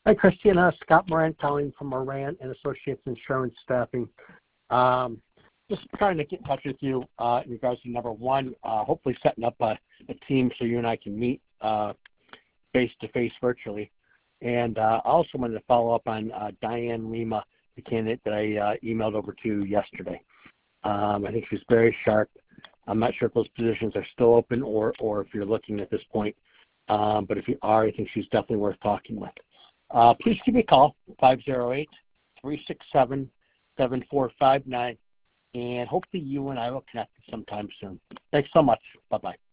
Hi, Christina. Scott Moran calling from Moran and Associates Insurance Staffing. Just trying to get in touch with you in regards to number one, hopefully setting up a team so you and I can meet face-to-face virtually. And I also wanted to follow up on Diane Lima, the candidate that I emailed over to yesterday. I think she's very sharp. I'm not sure if those positions are still open or if you're looking at this point. But if you are, I think she's definitely worth talking with. Please give me a call, 508-367-7459, and hopefully you and I will connect sometime soon. Thanks so much. Bye-bye.